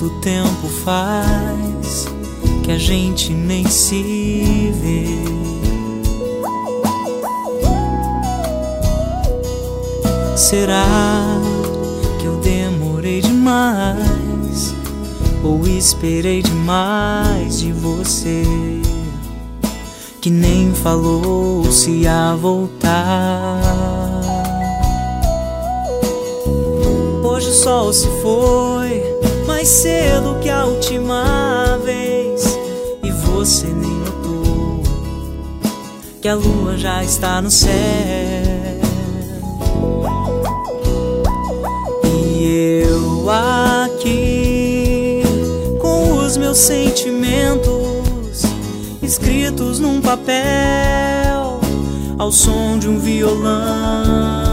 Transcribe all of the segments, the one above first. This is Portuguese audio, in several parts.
Quanto tempo faz que a gente nem se vê? Será que eu demorei demais ou esperei demais de você, que nem falou se ia voltar? Hoje o sol se foi mais cedo que a última vez, e você nem notou que a lua já está no céu. E eu aqui com os meus sentimentos escritos num papel ao som de um violão.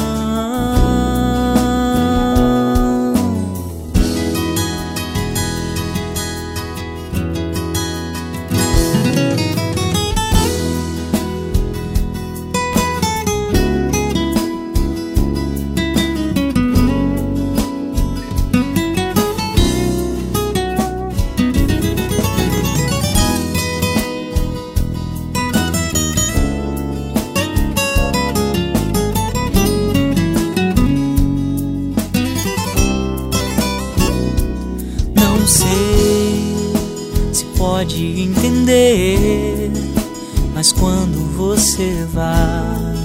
Não sei se pode entender, mas quando você vai,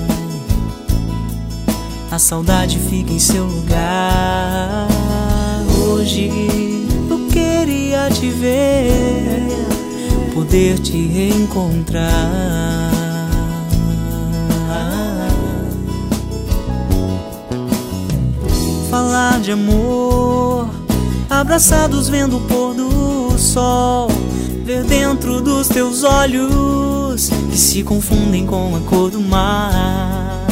a saudade fica em seu lugar. Hoje eu queria te ver, poder te reencontrar, falar de amor, abraçados vendo o pôr do sol, ver dentro dos teus olhos que se confundem com a cor do mar.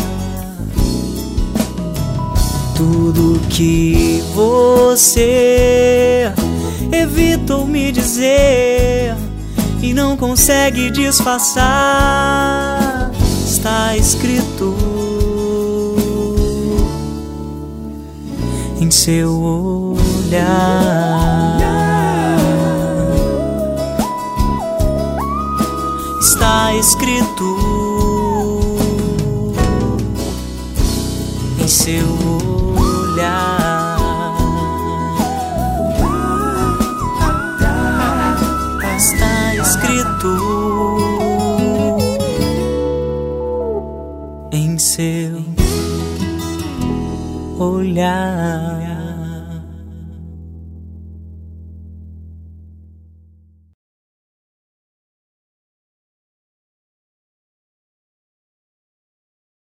Tudo que você evitou me dizer e não consegue disfarçar, está escrito em seu olhar. Está escrito em seu olhar. Está escrito em seu olhar.